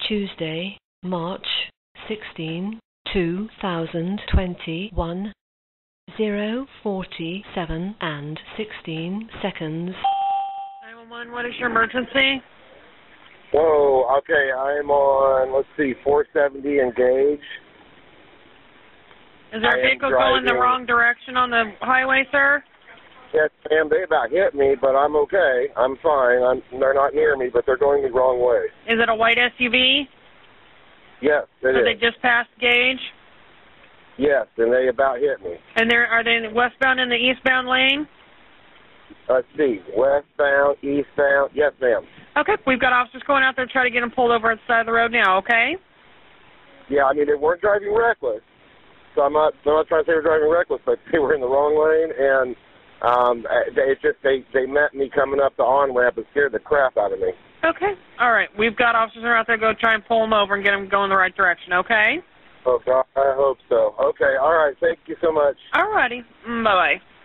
Tuesday, March 16, 2021, 0:47 and 16 seconds. 911, what is your emergency? Whoa, okay, I'm on, let's see, 470 Engage. Is there a vehicle going the wrong direction on the highway, sir? Yes, ma'am, they about hit me, but I'm okay. I'm fine. They're not near me, but they're going the wrong way. Is it a white SUV? Yes, it is. So they just passed Gage? Yes, and they about hit me. And are they westbound in the eastbound lane? Let's see, westbound, eastbound, yes, ma'am. Okay, we've got officers going out there to try to get them pulled over at the side of the road now, okay? Yeah, I mean, they weren't driving reckless, so I'm not trying to say they were driving reckless, but they were in the wrong lane, and they met me coming up the on-ramp and scared the crap out of me. Okay, all right, we've got officers out there go try and pull them over and get them going the right direction, okay? Oh, God, I hope so. Okay, all right, thank you so much. All righty, bye-bye.